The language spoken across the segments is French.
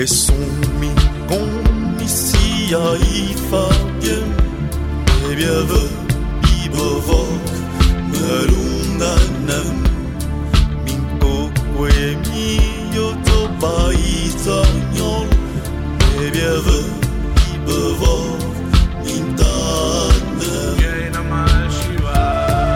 Presumi komisia I fabien Ebieve I bevok Melundanem Minko kwemi yoto paizanyol Ebieve I bevok Mintanem Jai Namah Shivaya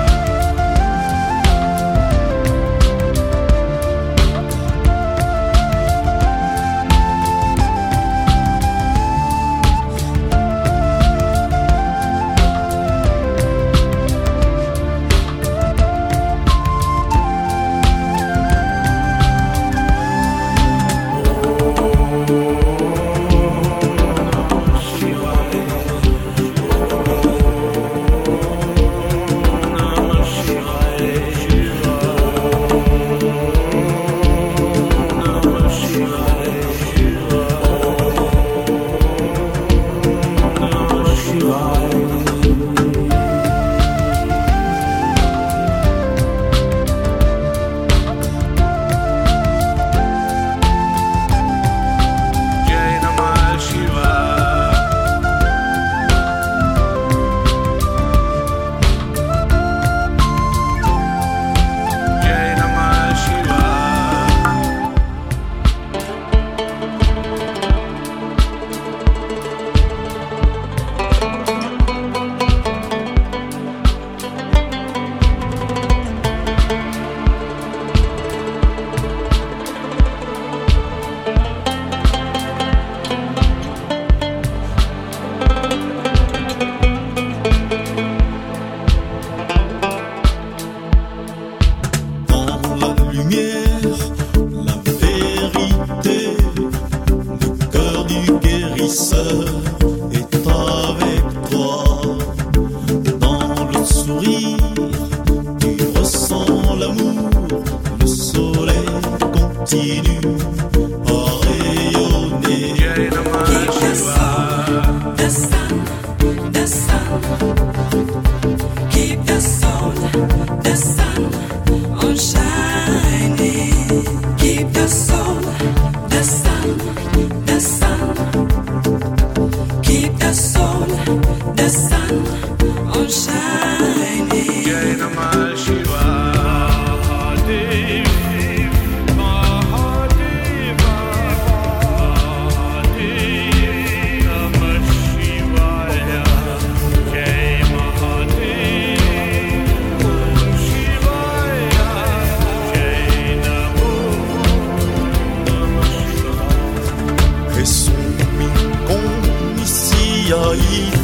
Est avec toi dans le sourire, tu ressens l'amour, le soleil continue à rayonner. Keep the sun, the sun on shining. Keep the sun, the sun, the sun. Keep the sun, the sun on shining. Jai Namah Shivaya. Presumi komisia I